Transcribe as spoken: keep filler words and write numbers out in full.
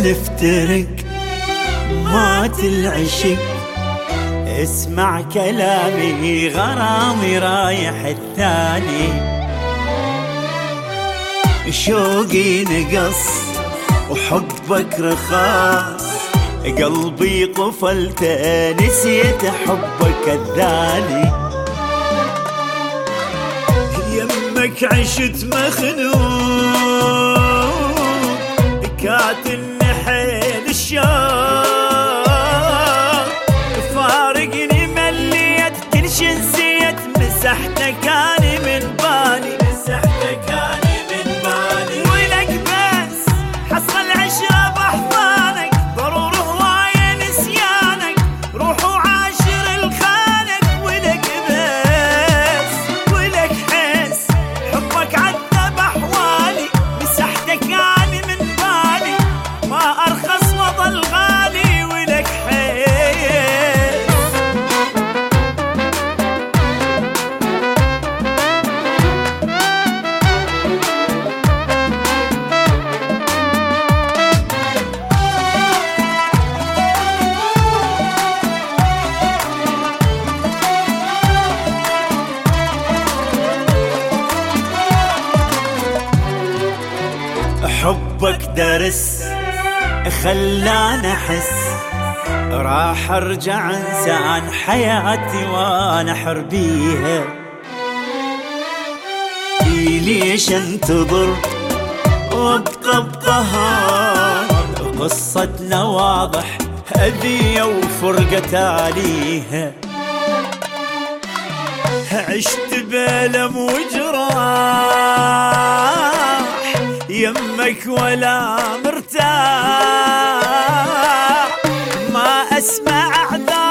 نفترق مات العشق، اسمع كلامي غرامي رايح الثاني. شوقي نقص وحبك رخاص، قلبي قفلته نسيت حبك الذالي. يمك عشت مخنوق كاتل حيل الشوق، فارقني مليت كل شي نسيت، مسحتك اني من بالي، مسحتك اني من بالي. ولك بس حصل العشرة باحضانك، ضرور هواية نسيانك، روح وعاشر الخانك. ولك بس ولك حس حبك عذب احوالي، مسحتك اني من بالي، ما ارخص وظل غالي. ولك حس حبك درس خلاني احس، راح ارجع انسان حياتي وانحر بيها. ليش انتظر وابقى بقهر، قصتنا واضح اذية وفرقة تاليها. عشت بألم وجراح يمك ولا مرتاح، ما اسمع اعذار